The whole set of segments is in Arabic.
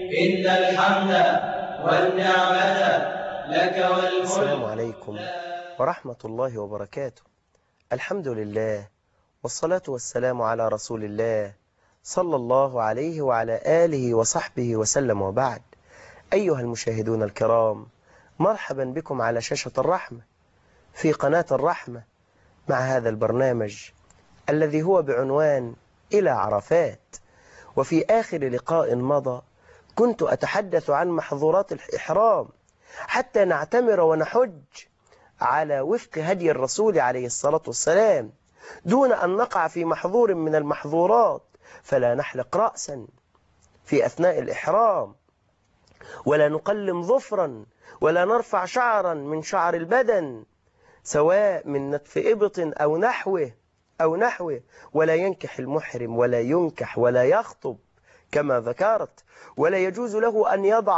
إن الحمد والنعمة لك والملك. السلام عليكم ورحمة الله وبركاته. الحمد لله والصلاة والسلام على رسول الله صلى الله عليه وعلى آله وصحبه وسلم، وبعد. أيها المشاهدون الكرام، مرحبا بكم على شاشة الرحمة في قناة الرحمة مع هذا البرنامج الذي هو بعنوان إلى عرفات. وفي آخر لقاء مضى كنت أتحدث عن محظورات الإحرام حتى نعتمر ونحج على وفق هدي الرسول عليه الصلاة والسلام، دون أن نقع في محظور من المحظورات، فلا نحلق رأسا في أثناء الإحرام، ولا نقلم ظفرا، ولا نرفع شعرا من شعر البدن سواء من نتف إبط أو نحوه، ولا ينكح المحرم ولا ينكح ولا يخطب كما ذكرت، ولا يجوز له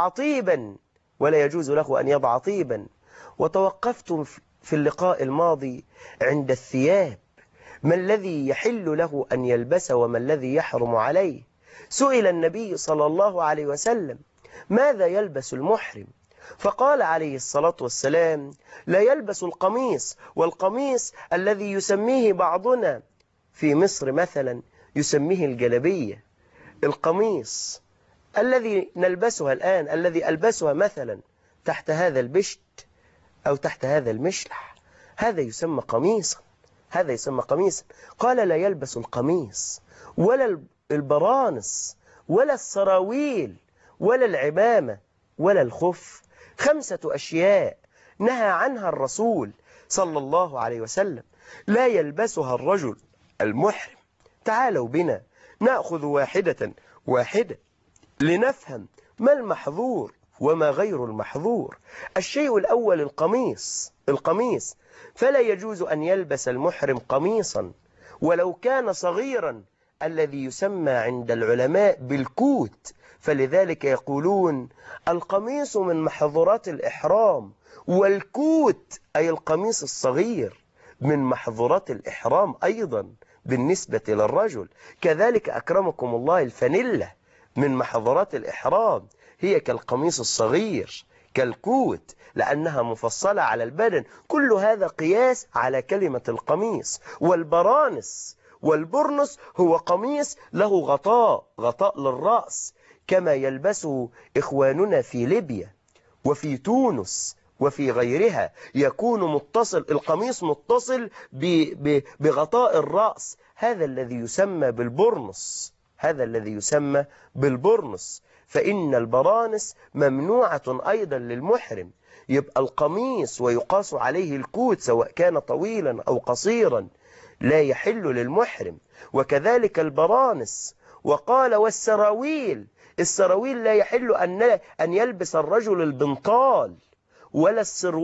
أن يضع طيبا وتوقفت في اللقاء الماضي عند الثياب، ما الذي يحل له أن يلبس وما الذي يحرم عليه. سئل النبي صلى الله عليه وسلم ماذا يلبس المحرم؟ فقال عليه الصلاة والسلام لا يلبس القميص، والقميص الذي يسميه بعضنا في مصر مثلا يسميه الجلبية. القميص الذي نلبسها الآن، الذي ألبسها مثلا تحت هذا البشت أو تحت هذا المشلح، هذا يسمى قميصا. قال لا يلبس القميص ولا البرانس ولا السراويل ولا العمامة ولا الخف. 5 أشياء نهى عنها الرسول صلى الله عليه وسلم لا يلبسها الرجل المحرم. تعالوا بنا نأخذ واحدة لنفهم ما المحظور وما غير المحظور. الشيء الأول القميص، فلا يجوز أن يلبس المحرم قميصا ولو كان صغيرا، الذي يسمى عند العلماء بالكوت، فلذلك يقولون القميص من محظورات الإحرام، والكوت أي القميص الصغير من محظورات الإحرام أيضا بالنسبة للرجل. كذلك أكرمكم الله الفانيلا من محظورات الإحرام، هي كالقميص الصغير كالكوت لأنها مفصلة على البدن. كل هذا قياس على كلمة القميص. والبرنس هو قميص له غطاء للرأس كما يلبسه إخواننا في ليبيا وفي تونس وفي غيرها، يكون القميص متصل بغطاء الرأس، هذا الذي يسمى بالبرنس. فإن البرانس ممنوعة أيضا للمحرم. يبقى القميص ويقاس عليه الكوت سواء كان طويلا أو قصيرا لا يحل للمحرم، وكذلك البرانس. وقال السراويل لا يحل أن يلبس الرجل البنطال ولا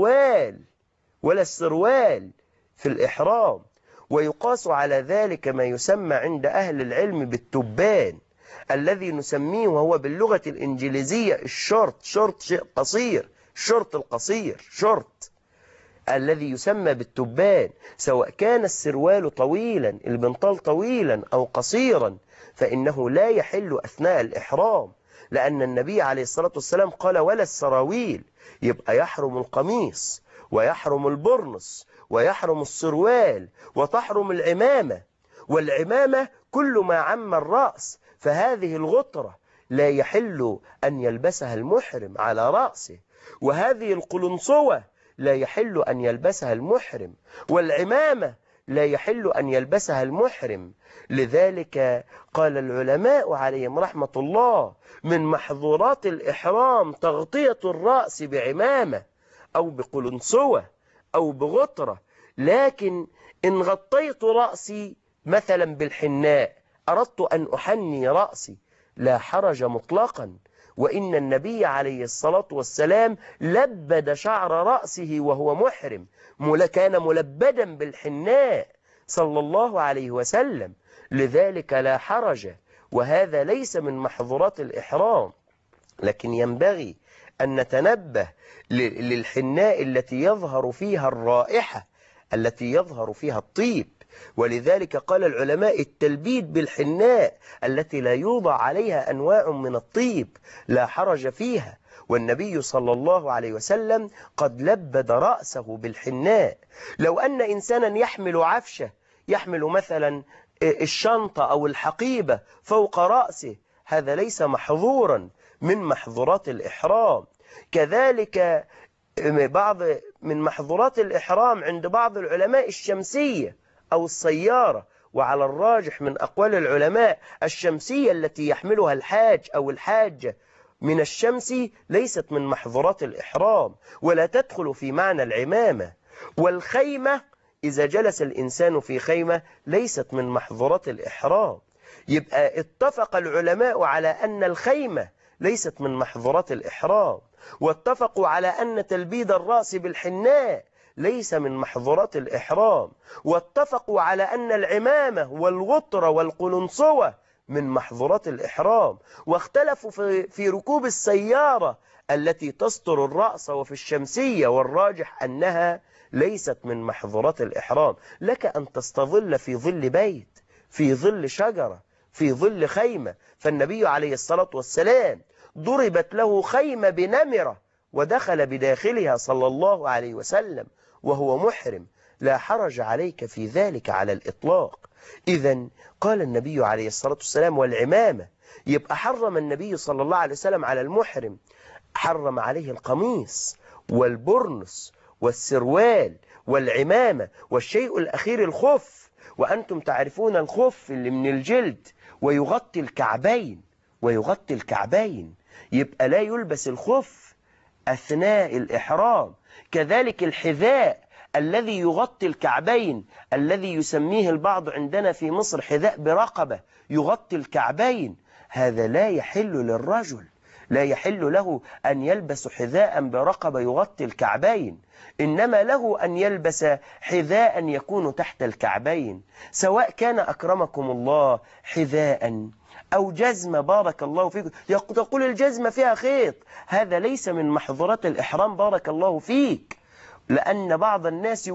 السروال في الإحرام. ويقاس على ذلك ما يسمى عند أهل العلم بالتبان، الذي نسميه وهو باللغة الإنجليزية الشورت، شيء قصير، شورت الذي يسمى بالتبان، سواء كان السروال طويلا، البنطال طويلا أو قصيرا، فإنه لا يحل أثناء الإحرام، لأن النبي عليه الصلاة والسلام قال ولا السراويل. يبقى يحرم القميص ويحرم البرنس ويحرم السروال وتحرم العمامة. والعمامة كل ما عم الرأس، فهذه الغطرة لا يحل أن يلبسها المحرم على رأسه، وهذه القلنصوة لا يحل أن يلبسها المحرم، والعمامة لا يحل أن يلبسها المحرم. لذلك قال العلماء عليهم رحمة الله من محظورات الإحرام تغطية الرأس بعمامة أو بقلنصوة أو بغطرة. لكن إن غطيت رأسي مثلا بالحناء، أردت أن أحني رأسي، لا حرج مطلقا. وإن النبي عليه الصلاة والسلام لبد شعر رأسه وهو محرم، كان ملبدا بالحناء صلى الله عليه وسلم، لذلك لا حرج، وهذا ليس من محظورات الإحرام. لكن ينبغي أن نتنبه للحناء التي يظهر فيها الرائحة، التي يظهر فيها الطيب، ولذلك قال العلماء التلبيد بالحناء التي لا يوضع عليها أنواع من الطيب لا حرج فيها، والنبي صلى الله عليه وسلم قد لبد رأسه بالحناء. لو أن إنسانا يحمل عفشة، يحمل مثلا الشنطة أو الحقيبة فوق رأسه، هذا ليس محظورا من محظورات الإحرام. كذلك بعض من محظورات الإحرام عند بعض العلماء الشمسية أو السيارة، وعلى الراجح من أقوال العلماء الشمسية التي يحملها الحاج أو الحاجة من الشمس ليست من محظورات الإحرام ولا تدخل في معنى العمامة. والخيمة إذا جلس الإنسان في خيمة ليست من محظورات الإحرام. يبقى اتفق العلماء على أن الخيمة ليست من محظورات الإحرام، واتفقوا على أن تلبيد الرأس بالحناء ليس من محظورات الإحرام، واتفقوا على أن العمامة والغطر والقلنصوة من محظورات الإحرام، واختلفوا في ركوب السيارة التي تستر الرأس وفي الشمسية، والراجح أنها ليست من محظورات الإحرام. لك أن تستظل في ظل بيت، في ظل شجرة، في ظل خيمة، فالنبي عليه الصلاة والسلام ضربت له خيمة بنمرة ودخل بداخلها صلى الله عليه وسلم وهو محرم، لا حرج عليك في ذلك على الإطلاق. إذن قال النبي عليه الصلاة والسلام والعمامة، يبقى حرم النبي صلى الله عليه وسلم على المحرم، حرم عليه القميص والبرنس والسروال والعمامة، والشيء الأخير الخف، وأنتم تعرفون الخف اللي من الجلد ويغطي الكعبين، ويغطي الكعبين، يبقى لا يلبس الخف أثناء الإحرام. كذلك الحذاء الذي يغطي الكعبين، الذي يسميه البعض عندنا في مصر حذاء برقبة يغطي الكعبين، هذا لا يحل للرجل، لا يحل له أن يلبس حذاء برقبة يغطي الكعبين، إنما له أن يلبس حذاء يكون تحت الكعبين، سواء كان أكرمكم الله حذاء أو جزمة بارك الله فيكم. تقول الجزمة فيها خيط، هذا ليس من محظورات الإحرام بارك الله فيك، لأن بعض الناس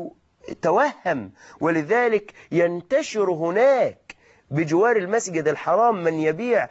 توهم، ولذلك ينتشر هناك بجوار المسجد الحرام من يبيع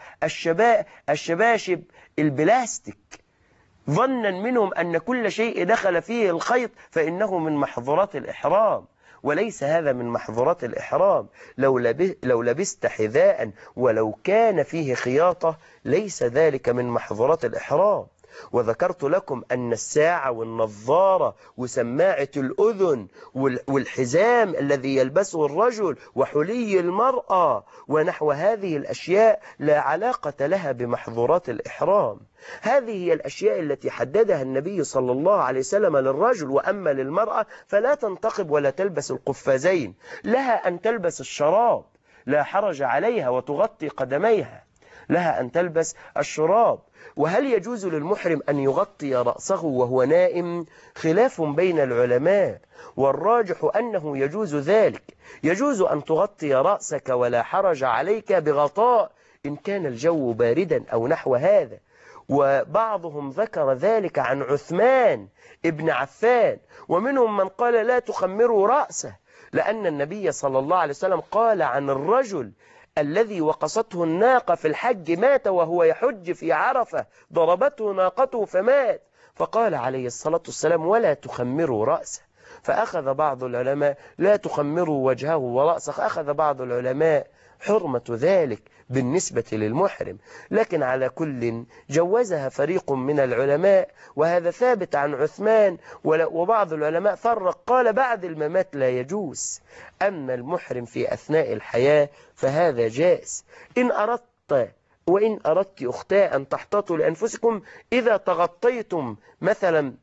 الشباشب البلاستيك ظنا منهم أن كل شيء دخل فيه الخيط فإنه من محظورات الإحرام، وليس هذا من محظورات الإحرام. لو لبست حذاء ولو كان فيه خياطة ليس ذلك من محظورات الإحرام. وذكرت لكم أن الساعة والنظارة وسماعة الأذن والحزام الذي يلبسه الرجل وحلي المرأة ونحو هذه الأشياء لا علاقة لها بمحظورات الإحرام. هذه هي الأشياء التي حددها النبي صلى الله عليه وسلم للرجل، وأما للمرأة فلا تنتقب ولا تلبس القفازين، لها أن تلبس الشراب لا حرج عليها وتغطي قدميها، لها أن تلبس الشراب. وهل يجوز للمحرم أن يغطي رأسه وهو نائم؟ خلاف بين العلماء، والراجح أنه يجوز ذلك، يجوز أن تغطي رأسك ولا حرج عليك بغطاء إن كان الجو باردا أو نحو هذا. وبعضهم ذكر ذلك عن عثمان ابن عفان، ومنهم من قال لا تخمروا رأسه، لأن النبي صلى الله عليه وسلم قال عن الرجل الذي وقصته الناقة في الحج مات وهو يحج في عرفة، ضربته ناقته فمات، فقال عليه الصلاة والسلام ولا تخمروا رأسه، فأخذ بعض العلماء لا تخمروا وجهه ورأسه، أخذ بعض العلماء حرمة ذلك بالنسبة للمحرم، لكن على كل جوزها فريق من العلماء، وهذا ثابت عن عثمان. وبعض العلماء فرق قال بعد الممات لا يجوز، أما المحرم في أثناء الحياة فهذا جائز. إن أردت وإن أردت أختاء أن تحتاطوا لأنفسكم إذا تغطيتم مثلا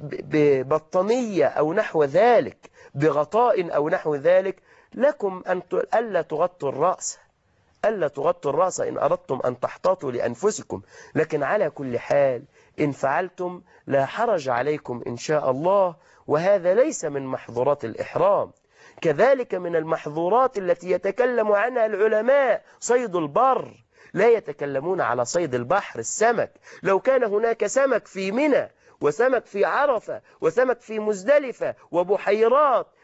ببطانية أو نحو ذلك، بغطاء أو نحو ذلك، لكم ألا تغطوا الرأس، ألا تغطوا الرأس إن أردتم أن تحتاطوا لأنفسكم، لكن على كل حال إن فعلتم لا حرج عليكم إن شاء الله، وهذا ليس من محظورات الإحرام. كذلك من المحظورات التي يتكلم عنها العلماء صيد البر، لا يتكلمون على صيد البحر السمك. لو كان هناك سمك في منى وسمك في عرفة وسمك في مزدلفة وبحيرات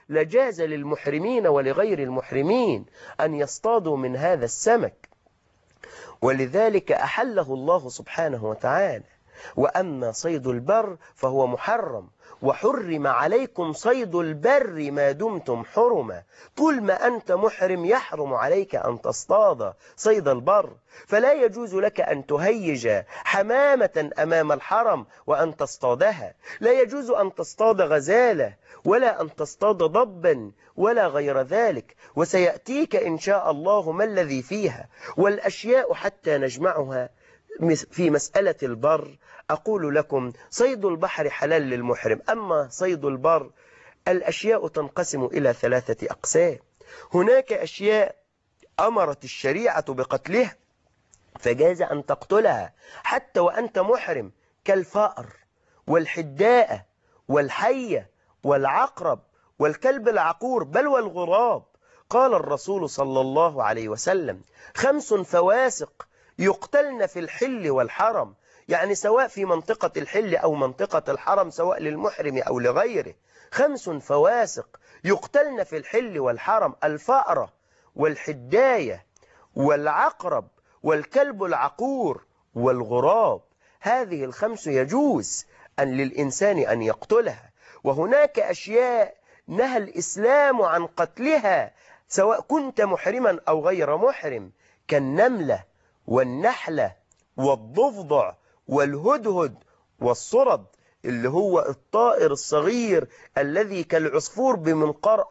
لجاز للمحرمين ولغير المحرمين أن يصطادوا من هذا السمك، ولذلك أحله الله سبحانه وتعالى. وأما صيد البر فهو محرم، وحرم عليكم صيد البر ما دمتم حرما. طول ما أنت محرم يحرم عليك أن تصطاد صيد البر، فلا يجوز لك أن تهيج حمامة أمام الحرم وأن تصطادها، لا يجوز أن تصطاد غزالة ولا أن تصطاد ضبا ولا غير ذلك، وسيأتيك إن شاء الله ما الذي فيها. والأشياء حتى نجمعها في مسألة البر أقول لكم صيد البحر حلال للمحرم، أما صيد البر الأشياء تنقسم إلى 3 أقسام. هناك أشياء أمرت الشريعة بقتلها فجاز أن تقتلها حتى وأنت محرم، كالفأر والحداء والحية والعقرب والكلب العقور بل والغراب. قال الرسول صلى الله عليه وسلم 5 فواسق يقتلن في الحل والحرم، يعني سواء في منطقة الحل أو منطقة الحرم، سواء للمحرم أو لغيره. 5 فواسق يقتلن في الحل والحرم: الفأرة والحداية والعقرب والكلب العقور والغراب. هذه ال5 يجوز للإنسان أن يقتلها. وهناك أشياء نهى الإسلام عن قتلها سواء كنت محرما أو غير محرم، كالنملة والنحلة والضفدع والهدهد والصرد، اللي هو الطائر الصغير الذي كالعصفور بمنقار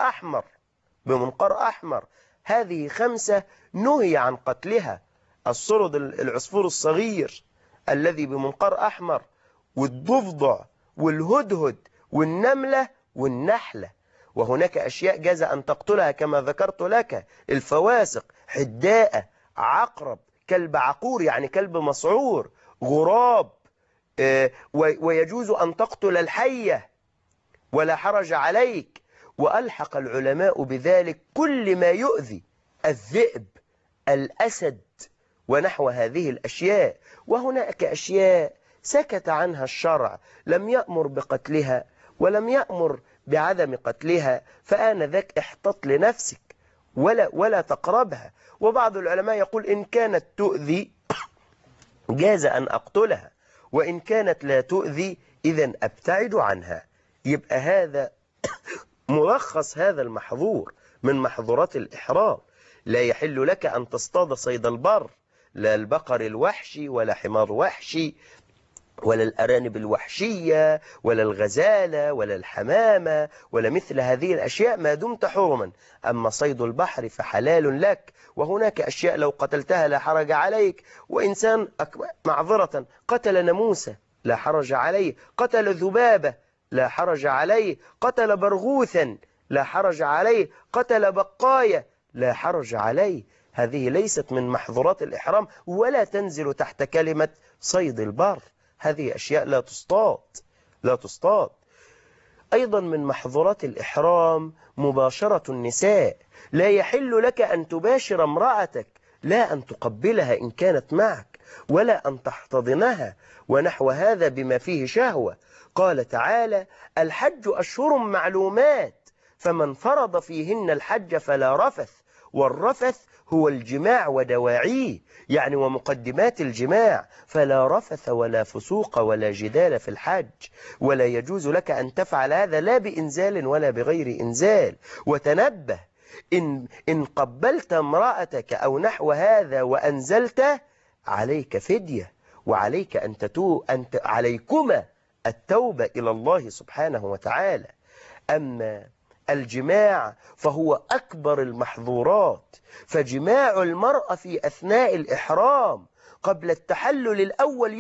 أحمر. هذه 5 نهي عن قتلها: الصرد العصفور الصغير الذي بمنقار أحمر، والضفدع والهدهد والنملة والنحلة. وهناك أشياء جاز أن تقتلها كما ذكرت لك: الفواسق، حداء، عقرب، كلب عقور يعني كلب مسعور، غراب، ويجوز أن تقتل الحية ولا حرج عليك. وألحق العلماء بذلك كل ما يؤذي: الذئب، الأسد، ونحو هذه الأشياء. وهناك أشياء سكت عنها الشرع، لم يأمر بقتلها ولم يأمر بعدم قتلها، فآنذاك احتط لنفسك ولا تقربها. وبعض العلماء يقول إن كانت تؤذي جاز أن أقتلها، وإن كانت لا تؤذي إذن أبتعد عنها. يبقى هذا ملخص هذا المحظور من محظورات الإحرام. لا يحل لك أن تصطاد صيد البر، لا البقر الوحشي ولا حمار وحشي ولا الأرانب الوحشية ولا الغزالة ولا الحمامة ولا مثل هذه الأشياء ما دمت حرما. أما صيد البحر فحلال لك. وهناك أشياء لو قتلتها لا حرج عليك. وإنسان معذرة قتل ناموسة لا حرج عليه، قتل ذبابة لا حرج عليه، قتل برغوثا لا حرج عليه، قتل بقاية لا حرج عليه. هذه ليست من محظورات الإحرام ولا تنزل تحت كلمة صيد البر. هذه أشياء لا تصطاد. أيضا من محظورات الإحرام مباشرة النساء. لا يحل لك أن تباشر امرأتك، لا أن تقبلها إن كانت معك، ولا أن تحتضنها ونحو هذا بما فيه شهوة. قال تعالى: الحج أشهر معلومات، فمن فرض فيهن الحج فلا رفث. والرفث هو الجماع ودواعيه، يعني ومقدمات الجماع. فلا رفث ولا فسوق ولا جدال في الحج، ولا يجوز لك أن تفعل هذا لا بإنزال ولا بغير إنزال. وتنبه، إن قبلت امرأتك أو نحو هذا وأنزلت عليك فدية، وعليك أن عليكما التوبة إلى الله سبحانه وتعالى. أما الجماع فهو أكبر المحظورات، فجماع المرأة في أثناء الإحرام قبل التحلل الأول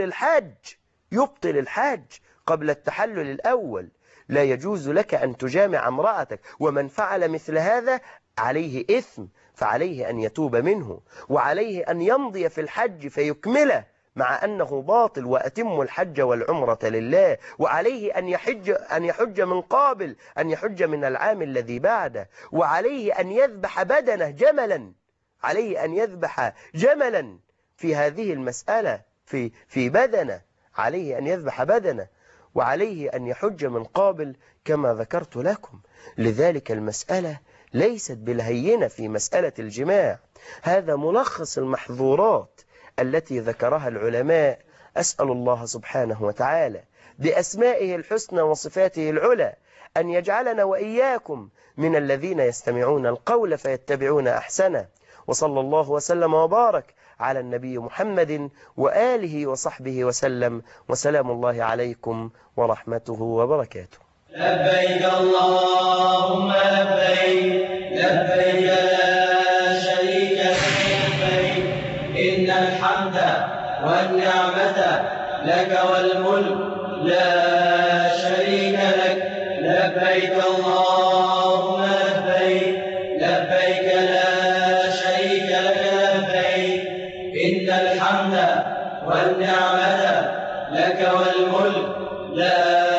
يبطل الحج قبل التحلل الأول. لا يجوز لك أن تجامع امرأتك، ومن فعل مثل هذا عليه إثم، فعليه أن يتوب منه، وعليه أن يمضي في الحج فيكمله مع أنه باطل، وأتم الحج والعمرة لله. وعليه أن يحج من قابل، أن يحج من العام الذي بعده. وعليه أن يذبح بدنه جملا، عليه أن يذبح جملا في هذه المسألة، في بدنه، عليه أن يذبح بدنه. وعليه أن يحج من قابل كما ذكرت لكم. لذلك المسألة ليست بالهينة في مسألة الجماع، هذا ملخص المحظورات التي ذكرها العلماء. أسأل الله سبحانه وتعالى بأسمائه الحسنى وصفاته العلى أن يجعلنا وإياكم من الذين يستمعون القول فيتبعون أحسنه. وصلى الله وسلم وبارك على النبي محمد وآله وصحبه وسلم، وسلام الله عليكم ورحمته وبركاته. لبيك اللهم لبيك، لبيك لا شريك لك لبيك، إن الحمد والنعمة لك والملك لا شريك لك. لبيك اللهم لبيك، لبيك لا شريك لك لبيك، إن الحمد والنعمة لك والملك لا